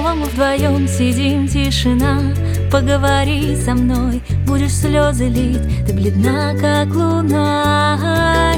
Снова мы вдвоем сидим, тишина. Поговори со мной, будешь слезы лить. Ты бледна, как луна.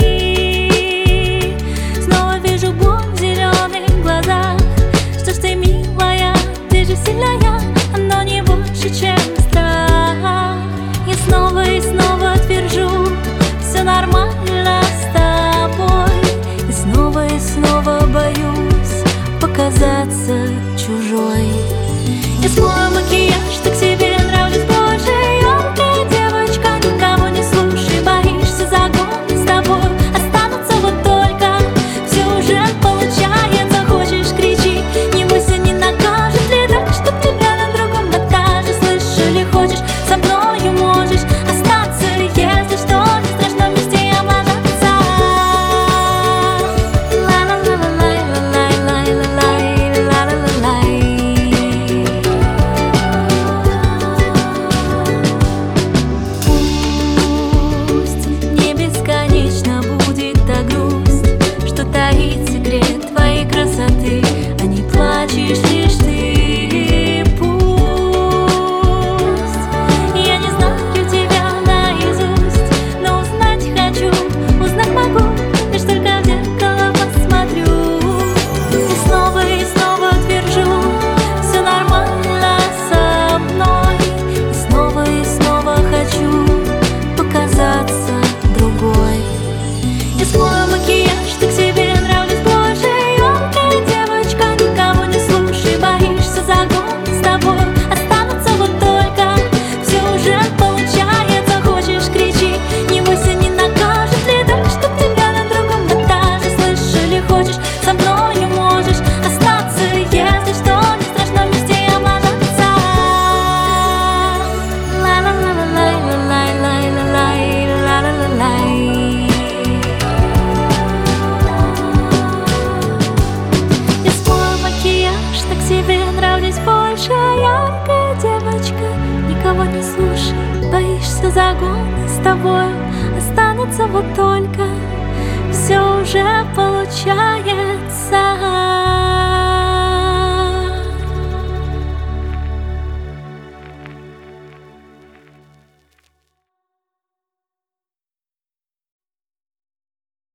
И снова вижу боль в зеленых глазах. Что ж ты, милая, ты же сильная, но не больше, чем страх. Я снова и снова твержу, все нормально с тобой. И снова боюсь показаться чужой. Я смою макияж, так себе нравлюсь больше. Яркая девочка, никого не слушай, боишься загона с тобой. Останутся вот только, все уже получается. Хочешь, кричи, не бойся, не накажет ли так, чтоб тебя на другом накажет. Слышали, хочешь, со мною можешь остаться, если что, не страшно вместе облажаться. Секрет твоей красоты, а не плачешь лишь ты. Пусть я не знаю тебя наизусть, но узнать хочу, узнать могу, лишь только в зеркало посмотрю. И снова твержу, все нормально со мной. И снова хочу показаться другой. Я смою макияж, так себе нравлюсь больше. Яркая девочка, никого не слушай, боишься загона с тобой. Останутся вот только, все уже получается. Хочешь, кричи, не бойся, не накажет ли так, чтоб тебя на другом накажет. Слышали, хочешь, со мною можешь остаться, если что, не страшно вместе облажаться. Так себе нравлюсь больше. Яркая девочка, никого не слушай, боишься загона с тобой. Останутся вот только, все уже